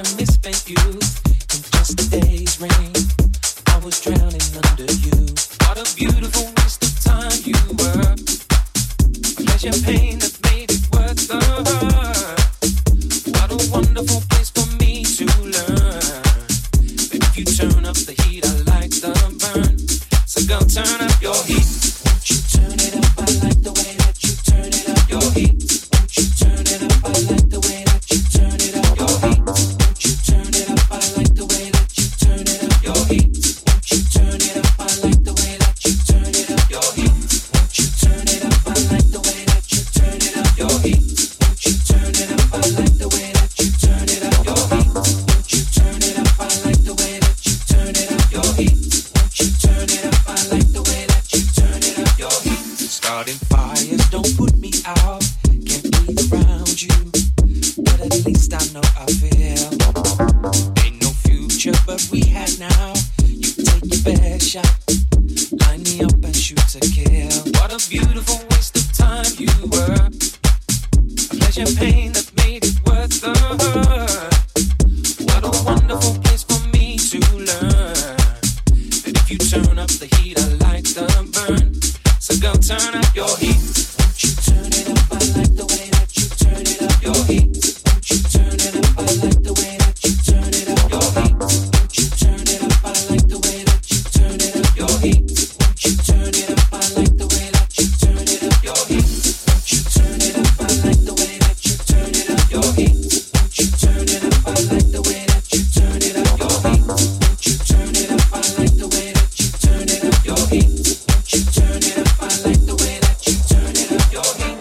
a misspent youth in just a day's rain. I was drowning under you. What a beautiful waste of time you were. A pleasure pain that made it worth the hurt. What a wonderful place for me to learn. But if you turn up the heat, I like the burn. So go turn up your heat. Won't you turn it up? I like the way that you turn it up. Your heat. Won't you turn it up? I like the way that you turn it up. Your heat. Won't you turn it up? I like the way that you turn it up. Your heat. Won't you turn it up? I like the way that you turn it up. Your heat. Won't you turn it up? I like the way that you turn it up. Your heat. Won't you turn it up? I like the way that you turn it up. Your heat. Won't you turn it up? I like the way that you turn it up. Your heat. Won't you turn it up? I like the way that you turn it up. Your heat. Starting fires don't put me out. Can't breathe around you, but at least I know I feel. Ain't no future, but we had now. You take your best shot, line me up and shoot to kill. What a beautiful waste of time you were. A pleasure pain that made it worth the hurt. What a wonderful place for me to learn. But if you turn up the heat, I like the burn. So go turn up your heat. Won't you turn it up? I like the way that you turn it up. Your heat. Won't you turn it up? I like the way that you turn it up. Your heat. Won't you turn it up? I like the way that you turn it up. Your heat. Won't you turn it up? I like the way that you turn it up. Your heat. Won't you turn it up? I like the way that you turn it up. Your heat. Won't you turn it up? I like the way that you turn it up. Your heat. Won't you turn it up? I like the way that you turn it up. Your heat. Won't you turn it up? I like the way that you turn it up. Your heat.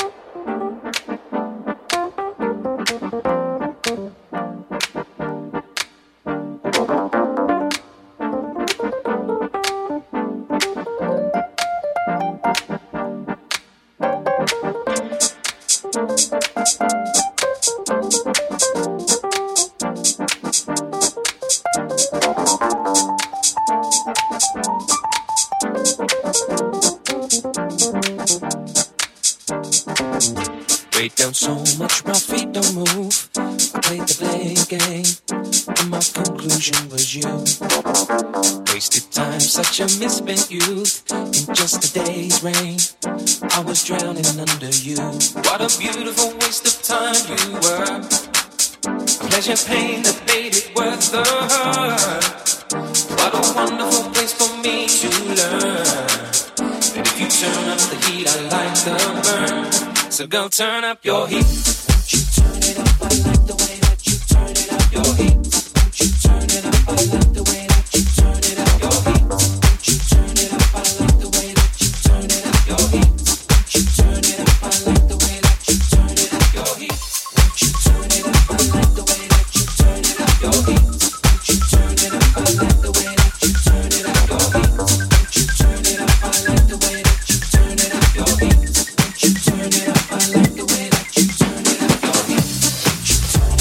Break down so much, my feet don't move. I played the blame game, and my conclusion was you. Wasted time, such a misspent youth. In just a day's rain, I was drowning under you. What a beautiful waste of time you were. A pleasure pain that made it worth the hurt. What a wonderful place for me to learn. But if you turn up the heat, I like the burn. So go turn up your heat. Won't you turn it up? I like the way that you turn it up. Your heat. Won't you turn it up? I like the way that you turn it up. Your heat. Won't you turn it up? I like the way that you turn it up. Your heat. Won't you turn it up? I like the way that you turn it up. Your heat. Won't you turn it up? I like the way that you turn it up. Your heat. Won't you turn it up? I like the way that you turn it up. Your heat. Won't you turn it up? I like the way that you turn it up. Your heat. Won't you turn it up? I like the way that you turn it up. Your heat. Won't you turn it up?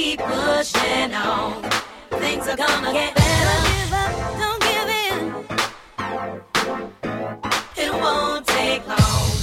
Keep pushing on. Things are gonna get better. Don't give in. It won't take long.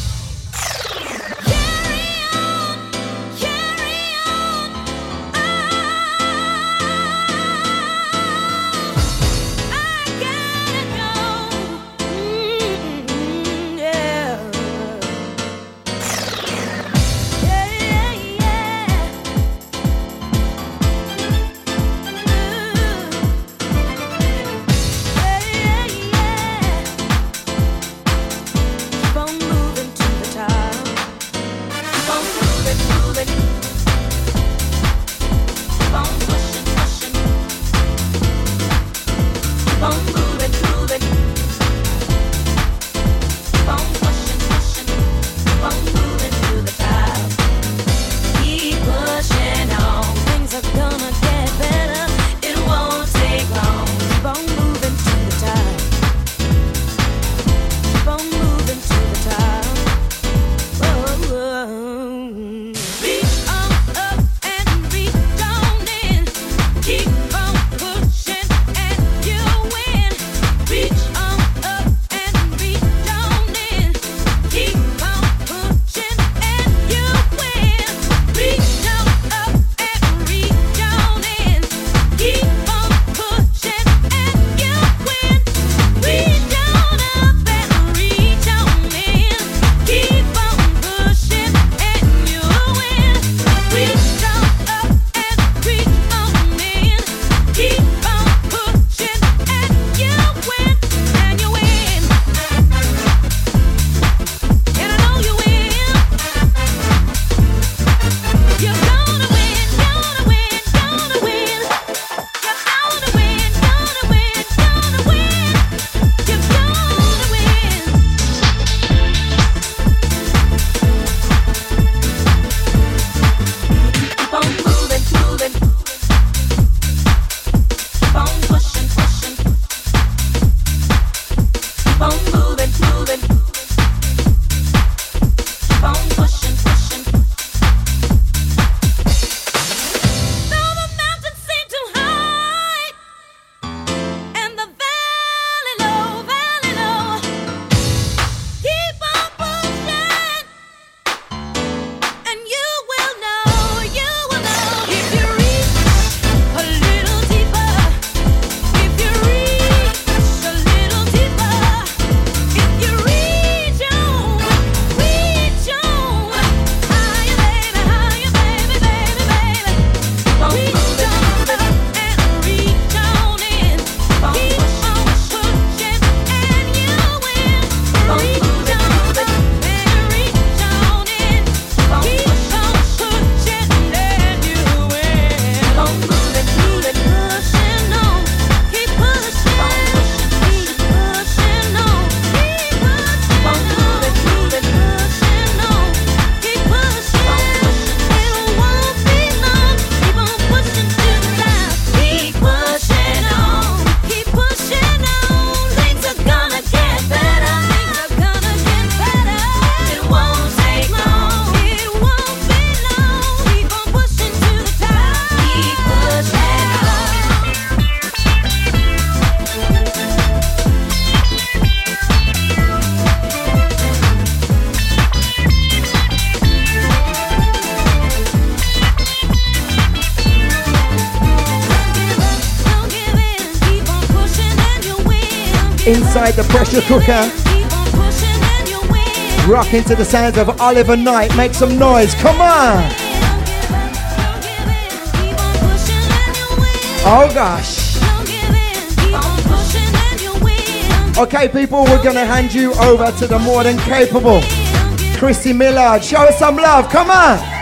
Inside the pressure cooker, rocking to the sounds of Oliver Knight. Make some noise, come on! Oh gosh. Okay people, we're gonna hand you over to the more than capable Chrissy Millard. Show us some love, come on!